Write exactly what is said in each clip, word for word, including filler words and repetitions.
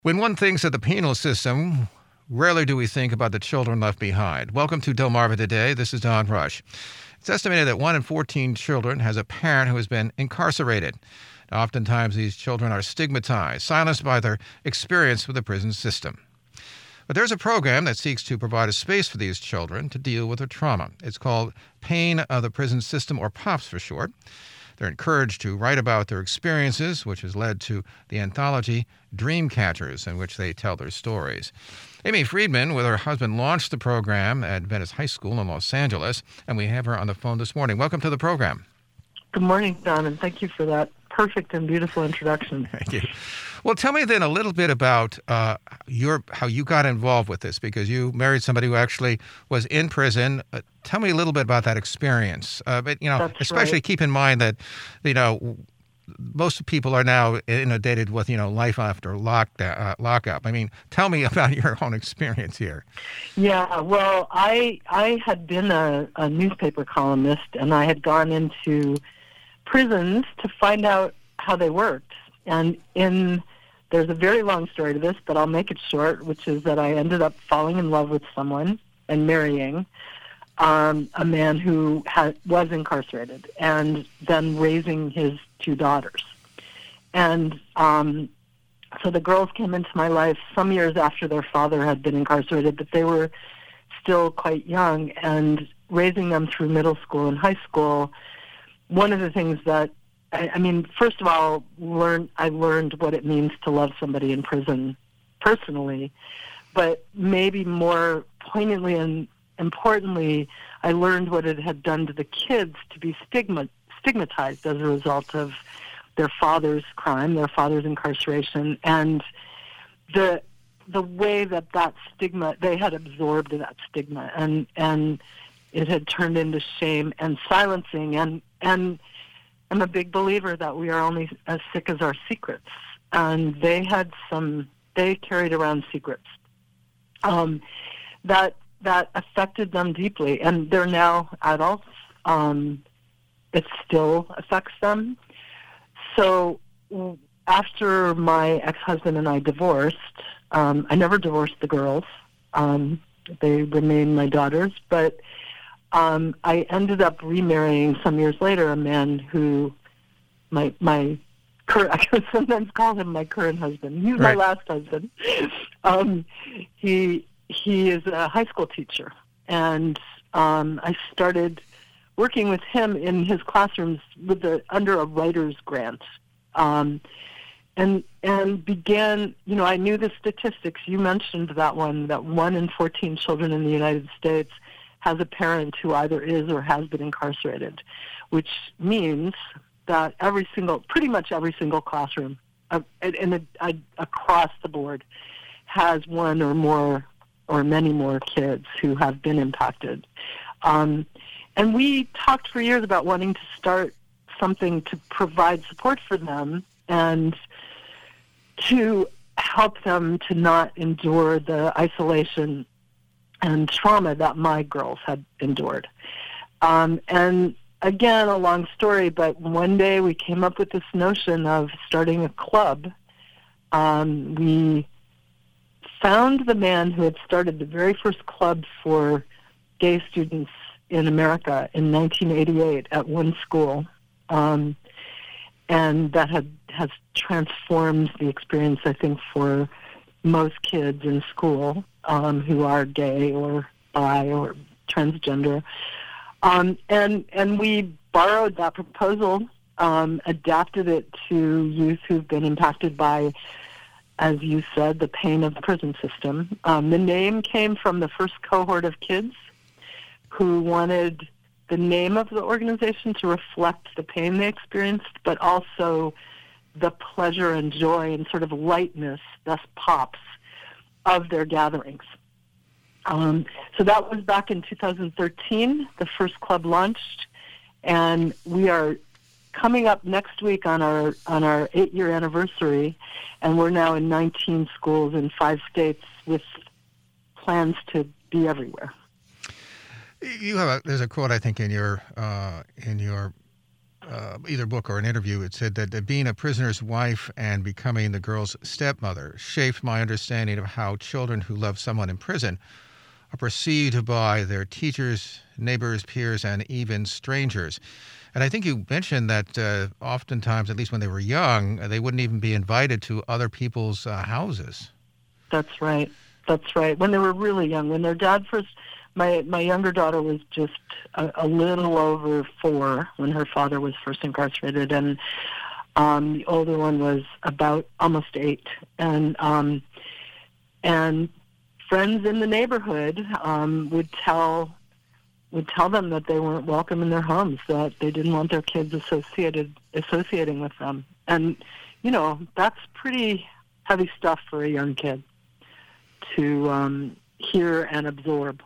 When one thinks of the penal system, rarely do we think about the children left behind. Welcome to Delmarva Today. This is Don Rush. It's estimated that one in fourteen children has a parent who has been incarcerated. Oftentimes, these children are stigmatized, silenced by their experience with the prison system. But there's a program that seeks to provide a space for these children to deal with their trauma. It's called Pain of the Prison System, or POPS for short. They're encouraged to write about their experiences, which has led to the anthology Dreamcatchers, in which they tell their stories. Amy Friedman, with her husband, launched the program at Venice High School in Los Angeles, and we have her on the phone this morning. Welcome to the program. Good morning, Don, and thank you for that perfect and beautiful introduction. Thank you. Well, tell me then a little bit about uh, your how you got involved with this, because you married somebody who actually was in prison. Uh, tell me a little bit about that experience. Uh, but you know, That's especially right. keep in mind that you know most people are now inundated with you know life after lockdown, uh, lockup. I mean, tell me about your own experience here. Yeah, well, I I had been a, a newspaper columnist, and I had gone into prisons to find out how they worked. And in there's a very long story to this, but I'll make it short, which is that I ended up falling in love with someone and marrying um, a man who had, was incarcerated, and then raising his two daughters. And um, so the girls came into my life some years after their father had been incarcerated, but they were still quite young, and raising them through middle school and high school. One of the things that I, I mean, first of all, learn, I learned what it means to love somebody in prison personally, but maybe more poignantly and importantly, I learned what it had done to the kids to be stigma, stigmatized as a result of their father's crime, their father's incarceration, and the the way that that stigma, they had absorbed that stigma, and and it had turned into shame and silencing, and and I'm a big believer that we are only as sick as our secrets. And they had some, they carried around secrets um, that that affected them deeply. And they're now adults. Um, it still affects them. So after my ex-husband and I divorced, um, I never divorced the girls. Um, they remain my daughters, but Um, I ended up remarrying some years later a man who, my my, current, I can sometimes call him my current husband. He's Right. my last husband. Um, he he is a high school teacher, and um, I started working with him in his classrooms with the under a writer's grant, um, and and began. You know, I knew the statistics. You mentioned that one. That one in fourteen children in the United States has a parent who either is or has been incarcerated, which means that every single, pretty much every single classroom uh, in a, a, across the board has one or more or many more kids who have been impacted. Um, and we talked for years about wanting to start something to provide support for them and to help them to not endure the isolation and trauma that my girls had endured. Um, and again, a long story, but one day we came up with this notion of starting a club. Um, we found the man who had started the very first club for gay students in America in nineteen eighty-eight at one school, um, and that had has transformed the experience, I think, for most kids in school um, who are gay or bi or transgender. Um, and and we borrowed that proposal, um, adapted it to youth who've been impacted by, as you said, the pain of the prison system. Um, the name came from the first cohort of kids who wanted the name of the organization to reflect the pain they experienced, but also the pleasure and joy and sort of lightness, thus pops, of their gatherings. Um, so that was back in two thousand thirteen, the first club launched, and we are coming up next week on our on our eight-year anniversary, and we're now in nineteen schools in five states with plans to be everywhere. You have a, there's a quote I think in your uh, in your uh, either book or an interview, it said that uh, being a prisoner's wife and becoming the girl's stepmother shaped my understanding of how children who love someone in prison are perceived by their teachers, neighbors, peers, and even strangers. And I think you mentioned that uh, oftentimes, at least when they were young, they wouldn't even be invited to other people's uh, houses. That's right. That's right. When they were really young, when their dad first, my my younger daughter was just a, a little over four when her father was first incarcerated, and um, the older one was about almost eight. And um, and friends in the neighborhood um, would tell. would tell them that they weren't welcome in their homes, that they didn't want their kids associated associating with them. And, you know, that's pretty heavy stuff for a young kid to um, hear and absorb.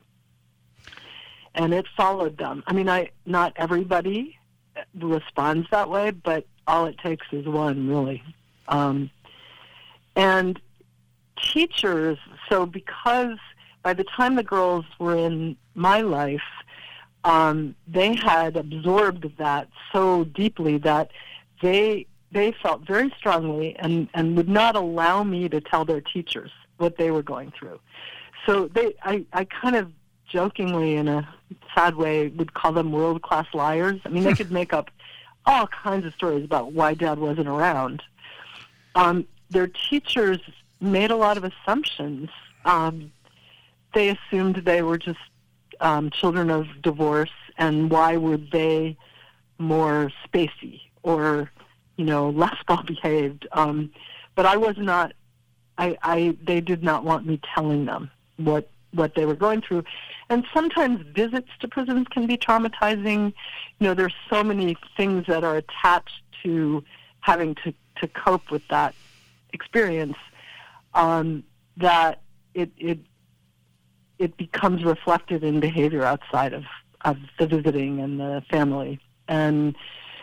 And it followed them. I mean, I not everybody responds that way, but all it takes is one, really. Um, and teachers, so because by the time the girls were in my life, Um, they had absorbed that so deeply that they they felt very strongly and, and would not allow me to tell their teachers what they were going through. So they, I, I kind of jokingly, in a sad way, would call them world-class liars. I mean, they could make up all kinds of stories about why Dad wasn't around. Um, their teachers made a lot of assumptions. Um, they assumed they were just Um, children of divorce, and why were they more spacey or, you know, less well behaved? Um, but I was not. I, I they did not want me telling them what what they were going through, and sometimes visits to prisons can be traumatizing. You know, there's so many things that are attached to having to to cope with that experience um, that it it. it becomes reflected in behavior outside of, of the visiting and the family. And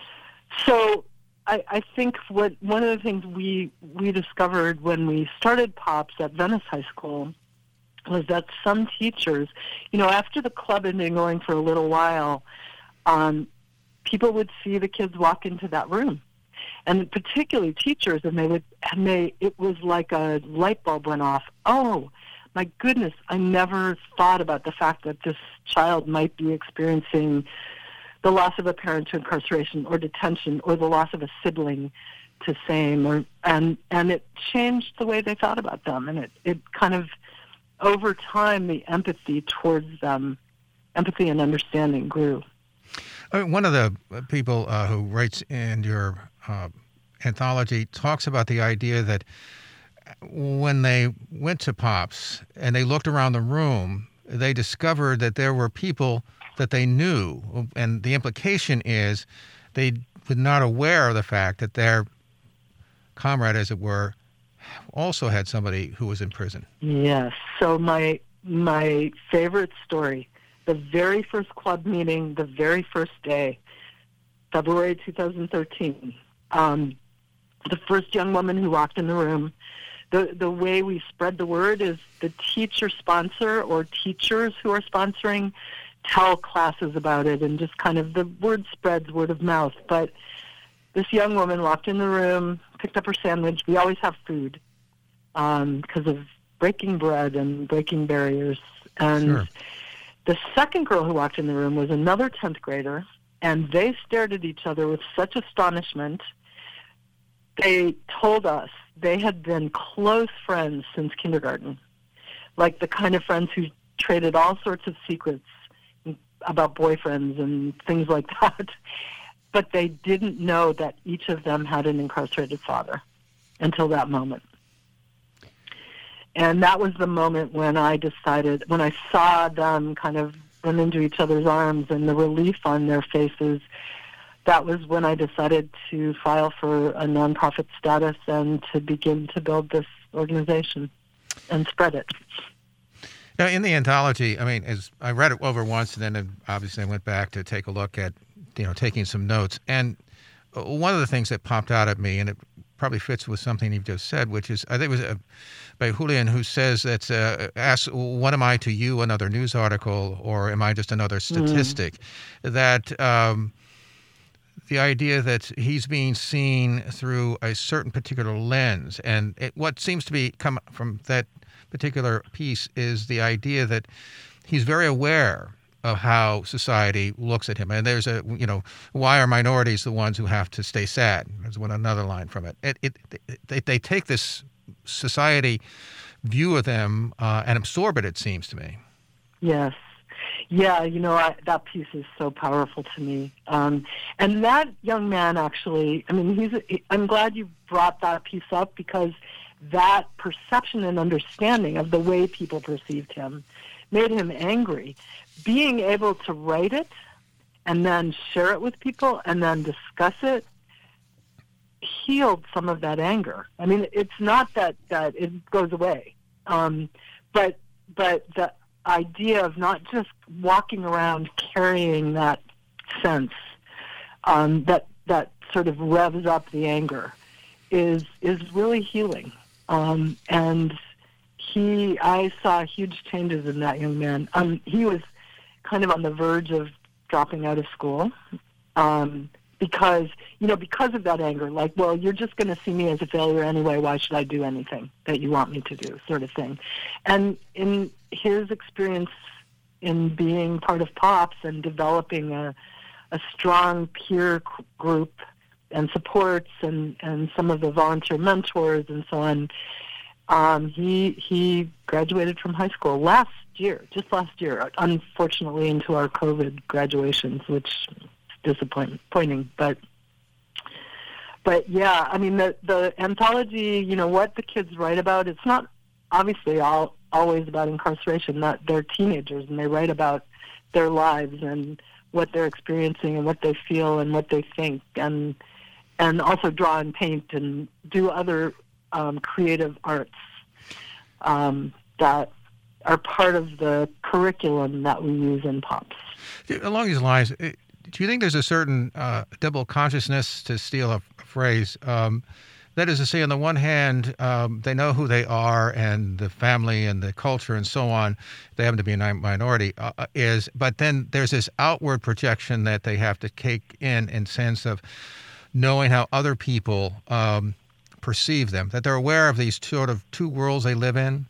so I, I think what one of the things we, we discovered when we started POPS at Venice High School was that some teachers, you know, after the club had been going for a little while, um, people would see the kids walk into that room. And particularly teachers, and they would, and they, it was like a light bulb went off. Oh, my goodness, I never thought about the fact that this child might be experiencing the loss of a parent to incarceration or detention, or the loss of a sibling to same, or and and it changed the way they thought about them, and it, it kind of, over time, the empathy towards them, empathy and understanding grew. One of the people uh, who writes in your uh, anthology talks about the idea that when they went to POPS and they looked around the room, they discovered that there were people that they knew. And the implication is they were not aware of the fact that their comrade, as it were, also had somebody who was in prison. Yes. So my my favorite story, the very first club meeting, the very first day, February twenty thirteen, um, the first young woman who walked in the room, The the way we spread the word is the teacher sponsor or teachers who are sponsoring tell classes about it, and just kind of the word spreads, word of mouth. But this young woman walked in the room, picked up her sandwich. We always have food because um, of breaking bread and breaking barriers. And sure. The second girl who walked in the room was another tenth grader, and they stared at each other with such astonishment. They told us they had been close friends since kindergarten, like the kind of friends who traded all sorts of secrets about boyfriends and things like that. But they didn't know that each of them had an incarcerated father until that moment. And that was the moment when I decided, when I saw them kind of run into each other's arms and the relief on their faces, that was when I decided to file for a nonprofit status and to begin to build this organization and spread it. Now, in the anthology, I mean, as I read it over once, and then obviously I went back to take a look at, you know, taking some notes. And one of the things that popped out at me, and it probably fits with something you've just said, which is, I think it was uh, by Julian, who says that, uh, asks, what am I to you, another news article, or am I just another statistic? Mm. That um, the idea that he's being seen through a certain particular lens. And it, what seems to be come from that particular piece is the idea that he's very aware of how society looks at him. And there's a, you know, why are minorities the ones who have to stay sad? There's one another line from it. It, it they, they take this society view of them uh, and absorb it, it seems to me. Yes. Yeah, you know, I, that piece is so powerful to me. Um, and that young man actually, I mean, he's. He, I'm glad you brought that piece up, because that perception and understanding of the way people perceived him made him angry. Being able to write it and then share it with people and then discuss it healed some of that anger. I mean, it's not that, that it goes away, um, but but the idea of not just walking around carrying that sense um, that that sort of revs up the anger is is really healing. Um, and he, I saw huge changes in that young man. Um, he was kind of on the verge of dropping out of school um, because, you know, because of that anger. Like, well, you're just going to see me as a failure anyway. Why should I do anything that you want me to do, sort of thing. And in his experience in being part of POPs and developing a, a strong peer group and supports and, and some of the volunteer mentors and so on, um, he he graduated from high school last year, just last year, unfortunately into our COVID graduations, which is disappointing. But but yeah, I mean, the, the anthology, you know, what the kids write about, it's not obviously all always about incarceration. That they're teenagers and they write about their lives and what they're experiencing and what they feel and what they think, and and also draw and paint and do other um, creative arts um, that are part of the curriculum that we use in POPs. Along these lines, do you think there's a certain uh, double consciousness, to steal a phrase? Um, that is to say, on the one hand, um, they know who they are and the family and the culture and so on. They happen to be a minority, uh, is, but then there's this outward projection that they have to take in, in sense of knowing how other people um, perceive them, that they're aware of these sort of two worlds they live in.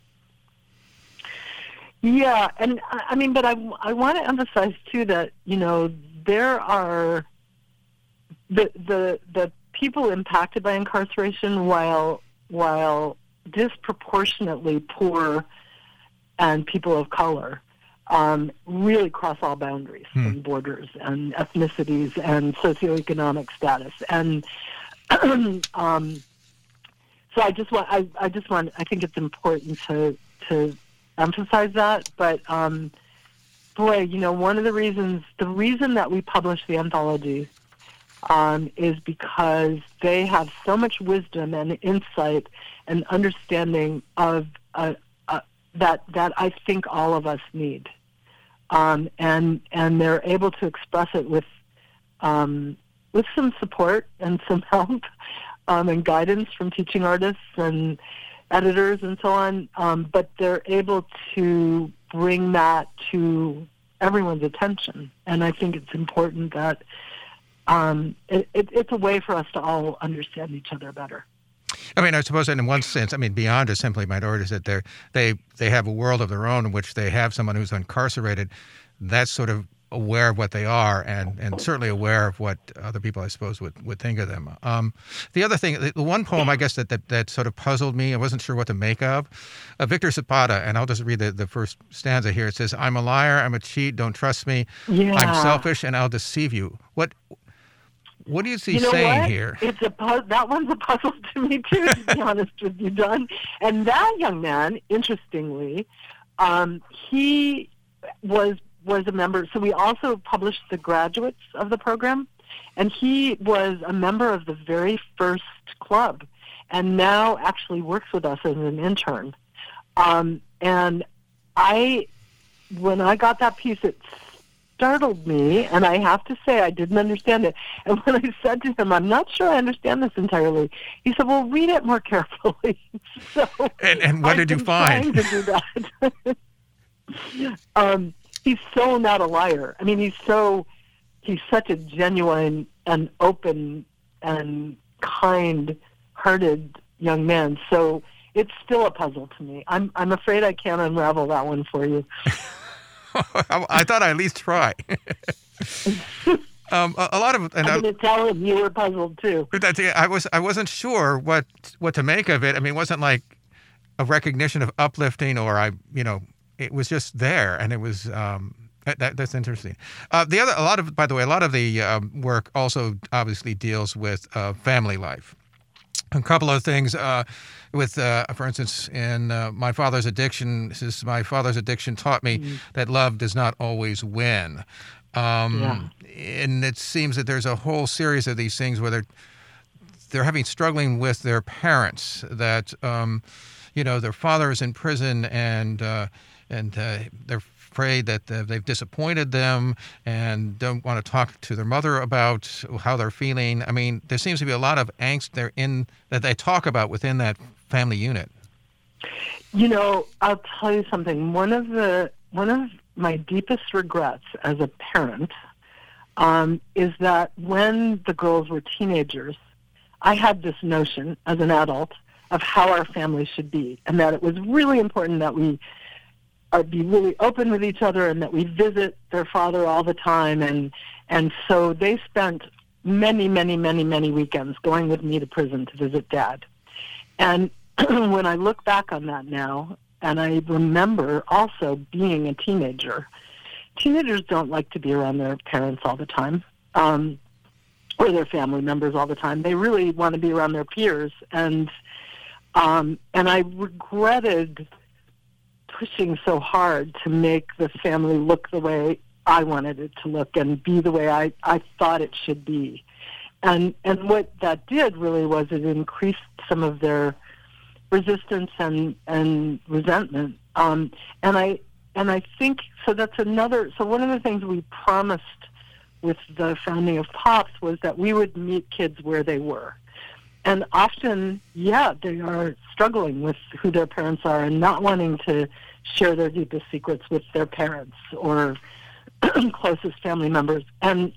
Yeah, and I mean, but I, I want to emphasize too that, you know, there are the the the people impacted by incarceration, while while disproportionately poor and people of color, um, really cross all boundaries hmm. and borders and ethnicities and socioeconomic status. And um, so I just want I, I just want I think it's important to to emphasize that. But um, boy, you know, one of the reasons the reason that we publish the anthology Um, is because they have so much wisdom and insight and understanding of uh, uh, that that I think all of us need, um, and and they're able to express it with um, with some support and some help um, and guidance from teaching artists and editors and so on. Um, but they're able to bring that to everyone's attention, and I think it's important that. Um, it, it, it's a way for us to all understand each other better. I mean, I suppose in one sense, I mean, beyond just simply minorities, that they're, they they have a world of their own in which they have someone who's incarcerated that's sort of aware of what they are and, and certainly aware of what other people, I suppose, would, would think of them. Um, the other thing, the one poem, I guess, that, that, that sort of puzzled me, I wasn't sure what to make of, uh, Victor Zapata, and I'll just read the, the first stanza here. It says, "I'm a liar, I'm a cheat, don't trust me, yeah. I'm selfish, and I'll deceive you." What... What is he you know saying what? here? It's a pu- that one's a puzzle to me too, to be honest with you, Don. And that young man, interestingly, um, he was was a member. So we also published the graduates of the program, and he was a member of the very first club, and now actually works with us as an intern. Um, and I, when I got that piece, it startled me, and I have to say I didn't understand it. And when I said to him, "I'm not sure I understand this entirely," he said, "Well, read it more carefully." so and, and what I've did you been find? Trying to do that. um, he's so not a liar. I mean, he's so he's such a genuine and open and kind-hearted young man. So it's still a puzzle to me. I'm I'm afraid I can't unravel that one for you. I thought I'd at least try. um, a, a lot of, and I'm going to tell him you were puzzled too. That's, I was I wasn't sure what what to make of it. I mean, it wasn't like a recognition of uplifting, or I, you know, it was just there, and it was. Um, That, that's interesting. Uh, the other, a lot of, by the way, a lot of the um, work also obviously deals with uh, family life. A couple of things uh, with, uh, for instance, in uh, My Father's Addiction, this is, My Father's Addiction taught me mm. that love does not always win. Um, yeah. And it seems that there's a whole series of these things where they're, they're having struggling with their parents, that, um, you know, their father is in prison, and uh, and uh, they're afraid that uh, they've disappointed them and don't want to talk to their mother about how they're feeling. I mean, there seems to be a lot of angst there in that they talk about within that family unit. You know, I'll tell you something. One of the one of my deepest regrets as a parent um, is that when the girls were teenagers, I had this notion as an adult of how our family should be, and that it was really important that we are be really open with each other, and that we visit their father all the time. And and so they spent many, many, many, many weekends going with me to prison to visit Dad. And when I look back on that now, and I remember also being a teenager, teenagers don't like to be around their parents all the time, um, or their family members all the time. They really want to be around their peers. And um, and I regretted pushing so hard to make the family look the way I wanted it to look and be the way I, I thought it should be. And and what that did really was it increased some of their resistance and, and resentment. Um, and I and I think, so that's another, so one of the things we promised with the founding of POPS was that we would meet kids where they were. And often, yeah, they are struggling with who their parents are and not wanting to share their deepest secrets with their parents or closest family members. And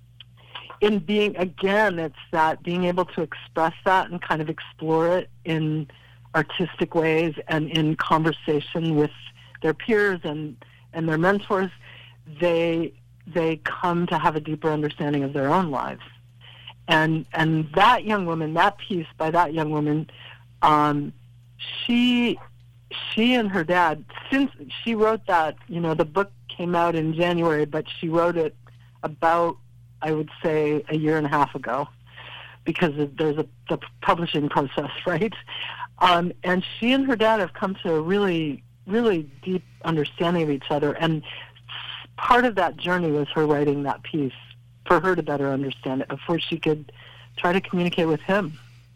in being, again, it's that being able to express that and kind of explore it in artistic ways and in conversation with their peers and, and their mentors, they they come to have a deeper understanding of their own lives. And and that young woman, that piece by that young woman, um, she she and her dad, since she wrote that, you know, the book came out in January, but she wrote it about, I would say, a year and a half ago, because there's a the publishing process, right? Um, and she and her dad have come to a really, really deep understanding of each other. And part of that journey was her writing that piece for her to better understand it before she could try to communicate with him.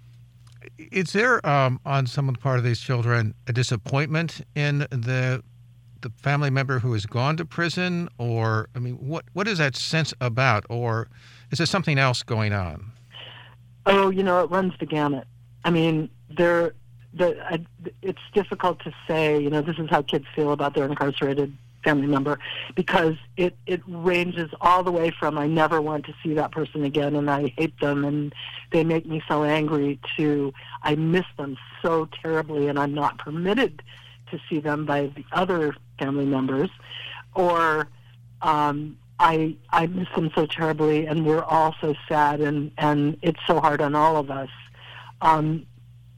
Is there, um, on some of the part of these children, a disappointment in the the family member who has gone to prison? Or, I mean, what what is that sense about? Or is there something else going on? Oh, you know, it runs the gamut. I mean, there, the, I, it's difficult to say, you know, this is how kids feel about their incarcerated family member, because it, it ranges all the way from I never want to see that person again and I hate them and they make me so angry, to I miss them so terribly and I'm not permitted to see them by the other family members, or um, I I miss them so terribly and we're all so sad and, and it's so hard on all of us. Um,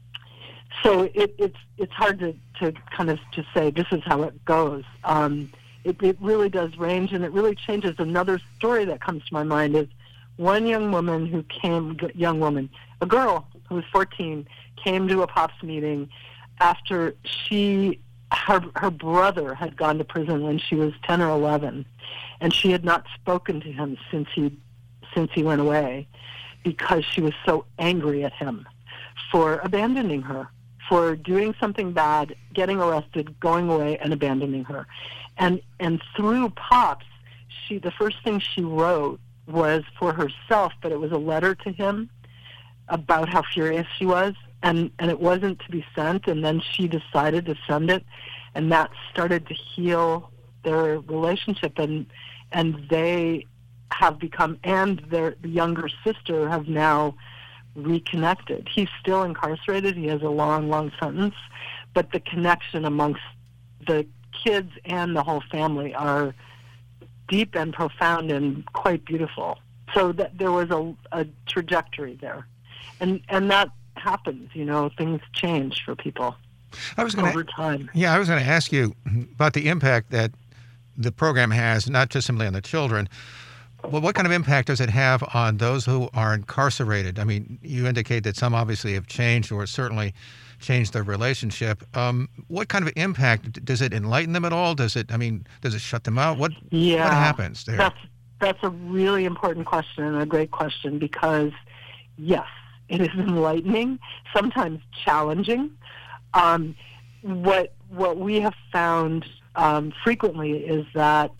so it, it's it's hard to, to kind of just say this is how it goes. Um, it, it really does range, and it really changes. Another story that comes to my mind is one young woman who came, young woman, a girl who was fourteen, came to a POPS meeting after she, her, her brother had gone to prison when she was ten or eleven, and she had not spoken to him since he, since he went away, because she was so angry at him for abandoning her, for doing something bad, getting arrested, going away, and abandoning her. And and through POPS, she the first thing she wrote was for herself, but it was a letter to him about how furious she was, and, and it wasn't to be sent, and then she decided to send it, and that started to heal their relationship, and and they have become, and their younger sister have now reconnected. He's still incarcerated. He has a long, long sentence, but the connection amongst the kids and the whole family are deep and profound and quite beautiful. So that there was a, a trajectory there, and and that happens. You know, things change for people I was gonna, over time. Yeah, I was going to ask you about the impact that the program has, not just simply on the children. Well, what kind of impact does it have on those who are incarcerated? I mean, you indicate that some obviously have changed, or certainly changed their relationship. Um, what kind of impact does it enlighten them at all? Does it? I mean, does it shut them out? What? Yeah, what happens there? That's that's a really important question and a great question, because yes, it is enlightening, sometimes challenging. Um, what what we have found um, frequently is that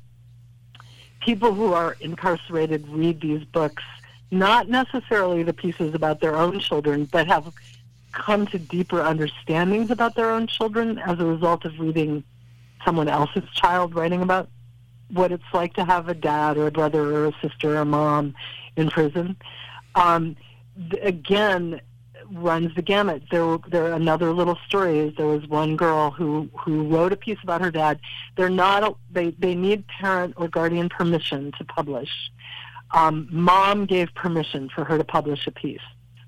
people who are incarcerated read these books, not necessarily the pieces about their own children, but have come to deeper understandings about their own children as a result of reading someone else's child writing about what it's like to have a dad or a brother or a sister or a mom in prison. Um, th- again, runs the gamut. There, there. Another little story is there was one girl who who wrote a piece about her dad. They're not. A, they they need parent or guardian permission to publish. Um, Mom gave permission for her to publish a piece.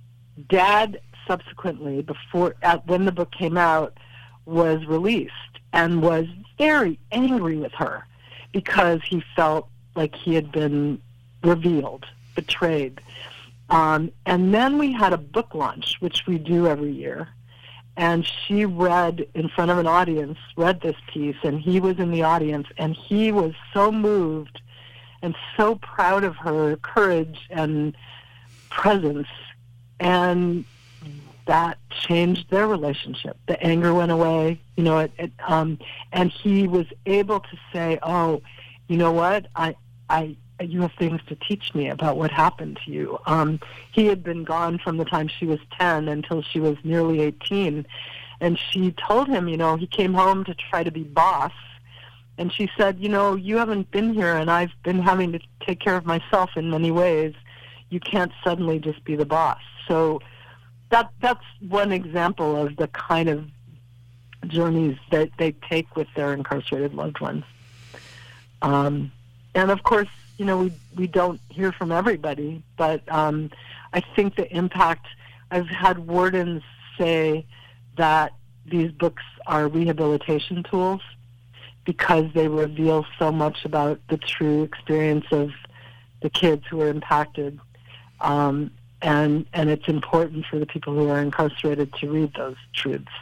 Dad subsequently, before at, when the book came out, was released and was very angry with her because he felt like he had been revealed, betrayed. Um, and then we had a book launch, which we do every year, and she read in front of an audience, read this piece, and he was in the audience, and he was so moved and so proud of her courage and presence, and that changed their relationship. The anger went away, you know, it, it, um, and he was able to say, oh, you know what, I, I, you have things to teach me about what happened to you. Um, he had been gone from the time she was ten until she was nearly eighteen. And she told him, you know, he came home to try to be boss. And she said, you know, you haven't been here and I've been having to take care of myself in many ways. You can't suddenly just be the boss. So that that's one example of the kind of journeys that they take with their incarcerated loved ones. Um, and of course, you know, we we don't hear from everybody, but um, I think the impact, I've had wardens say that these books are rehabilitation tools because they reveal so much about the true experience of the kids who are impacted. Um, and and it's important for the people who are incarcerated to read those truths.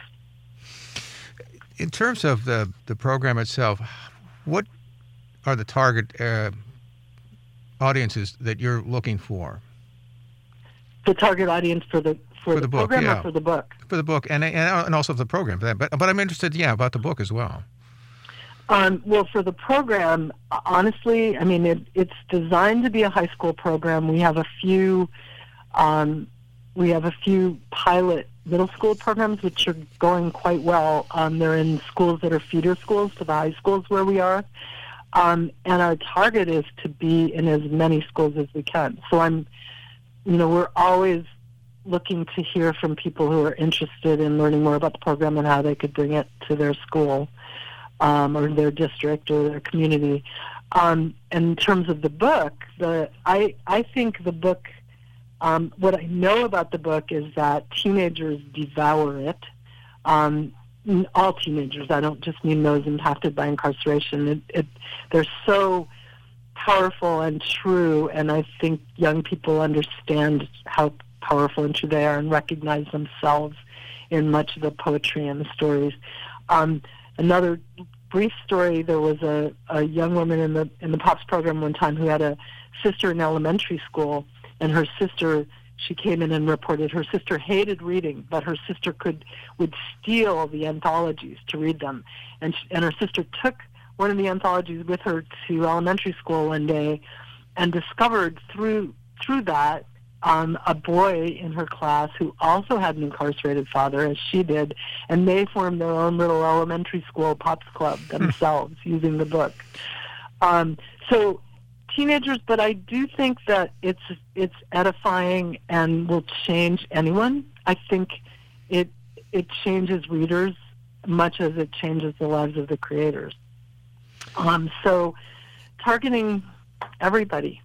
In terms of the, the program itself, what are the target uh, audiences that you're looking for? The target audience for the for, for the, the book, program yeah. or for the book? For the book, and and, and also for the program. But but I'm interested, yeah, about the book as well. Um, well, for the program, honestly, I mean, it, it's designed to be a high school program. We have a few, um, we have a few pilot middle school programs which are going quite well. Um, they're in schools that are feeder schools to the high schools where we are. Um, and our target is to be in as many schools as we can. So I'm, you know, we're always looking to hear from people who are interested in learning more about the program and how they could bring it to their school um, or their district or their community. Um, in terms of the book, the I I think the book, um, what I know about the book is that teenagers devour it. Um, all teenagers, I don't just mean those impacted by incarceration. It, it, they're so powerful and true, and I think young people understand how powerful and true they are and recognize themselves in much of the poetry and the stories. Um, another brief story, there was a, a young woman in the in the POPS program one time who had a sister in elementary school, and her sister, she came in and reported her sister hated reading, but her sister could would steal the anthologies to read them. And she, and her sister took one of the anthologies with her to elementary school one day and discovered through through that um, a boy in her class who also had an incarcerated father, as she did, and they formed their own little elementary school POPS club themselves using the book. Um, so teenagers, but I do think that it's it's edifying and will change anyone. I think it it changes readers much as it changes the lives of the creators. Um, so targeting everybody.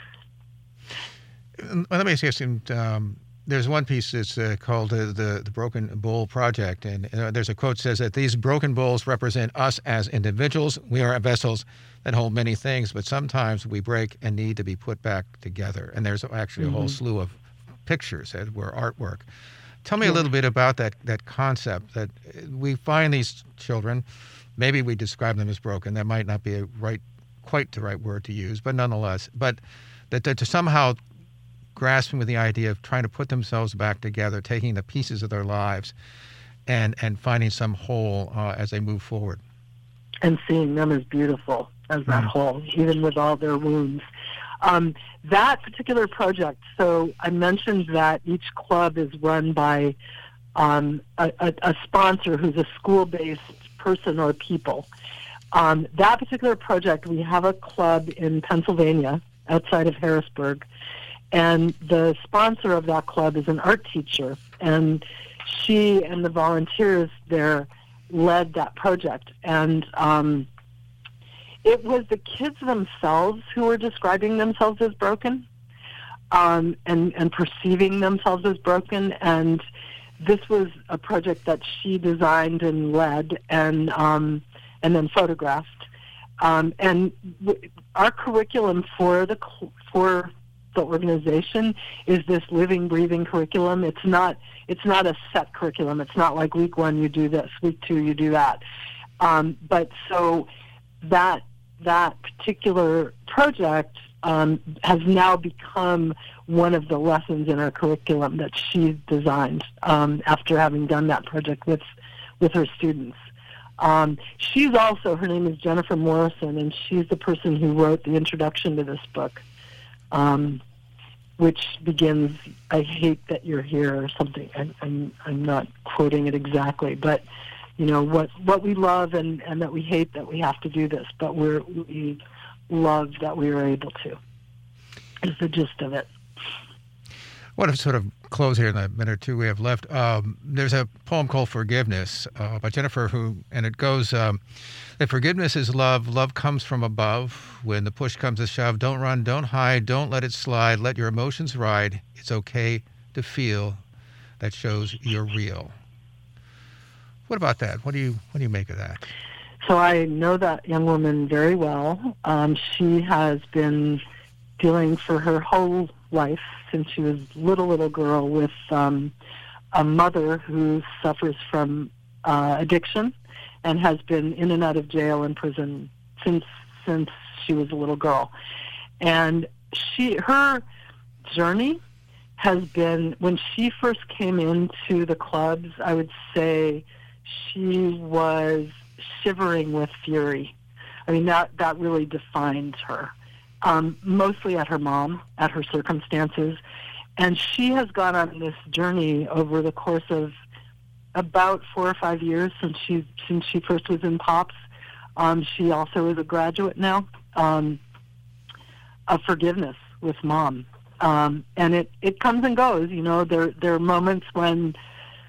Let me ask you something. Um, there's one piece that's uh, called uh, the the Broken Bowl Project, and uh, there's a quote that says that these broken bowls represent us as individuals. We are vessels that hold many things, but sometimes we break and need to be put back together. And there's actually a Mm-hmm. whole slew of pictures that were artwork. Tell me Yeah. a little bit about that that concept that we find these children. Maybe we describe them as broken. That might not be a right, quite the right word to use, but nonetheless, but that they're to somehow grasping with the idea of trying to put themselves back together, taking the pieces of their lives and and finding some whole uh, as they move forward. And seeing them as beautiful as that Mhm. whole, even with all their wounds. Um, that particular project, so I mentioned that each club is run by um, a, a, a sponsor who's a school-based person or people. Um, that particular project, we have a club in Pennsylvania outside of Harrisburg, and the sponsor of that club is an art teacher, and she and the volunteers there led that project. And um, it was the kids themselves who were describing themselves as broken um, and, and perceiving themselves as broken. And this was a project that she designed and led and um, and then photographed. Um, and w- our curriculum for the cl- for the organization is this living, breathing curriculum. It's not it's not a set curriculum. It's not like week one you do this, week two you do that. Um, but so that that particular project um, has now become one of the lessons in our curriculum that she designed um, after having done that project with with her students. Um, she's also, her name is Jennifer Morrison, and she's the person who wrote the introduction to this book, um, which begins, "I hate that you're here," or something. I, I'm I'm not quoting it exactly, but you know what what we love and, and that we hate that we have to do this, but we're we love that we were able to. Is the gist of it. I want to sort of close here in the minute or two we have left. Um, there's a poem called Forgiveness uh, by Jennifer, who, and it goes, um, that forgiveness is love. Love comes from above. When the push comes to shove, don't run, don't hide, don't let it slide. Let your emotions ride. It's okay to feel. That shows you're real. What about that? What do you what do you make of that? So I know that young woman very well. Um, she has been dealing for her whole life since she was a little, little girl with um, a mother who suffers from uh, addiction and has been in and out of jail and prison since since she was a little girl. And she her journey has been, when she first came into the clubs, I would say she was shivering with fury. I mean, that, that really defined her. Um, mostly at her mom, at her circumstances. And she has gone on this journey over the course of about four or five years since she since she first was in Pops. Um, she also is a graduate now um, of forgiveness with mom. Um, and it, it comes and goes. You know, there there are moments when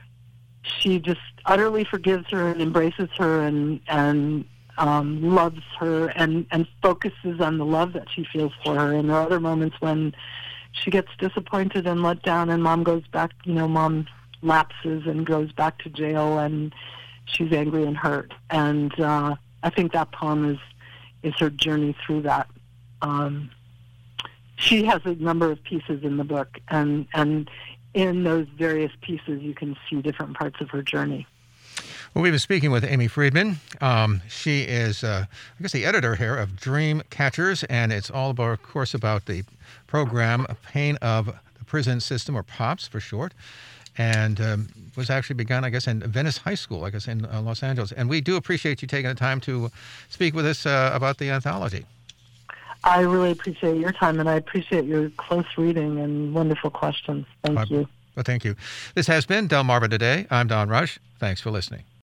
she just utterly forgives her and embraces her and and Um, loves her and, and focuses on the love that she feels for her. And there are other moments when she gets disappointed and let down and mom goes back, you know, mom lapses and goes back to jail and she's angry and hurt. And uh, I think that poem is, is her journey through that. Um, she has a number of pieces in the book, and, and in those various pieces you can see different parts of her journey. Well, we've been speaking with Amy Friedman. Um, she is, uh, I guess, the editor here of Dream Catchers, and it's all about, of course, about the program Pain of the Prison System, or POPS for short, and um, was actually begun, I guess, in Venice High School, I guess, in uh, Los Angeles. And we do appreciate you taking the time to speak with us uh, about the anthology. I really appreciate your time, and I appreciate your close reading and wonderful questions. Thank Well, you. Well, thank you. This has been Delmarva Today. I'm Don Rush. Thanks for listening.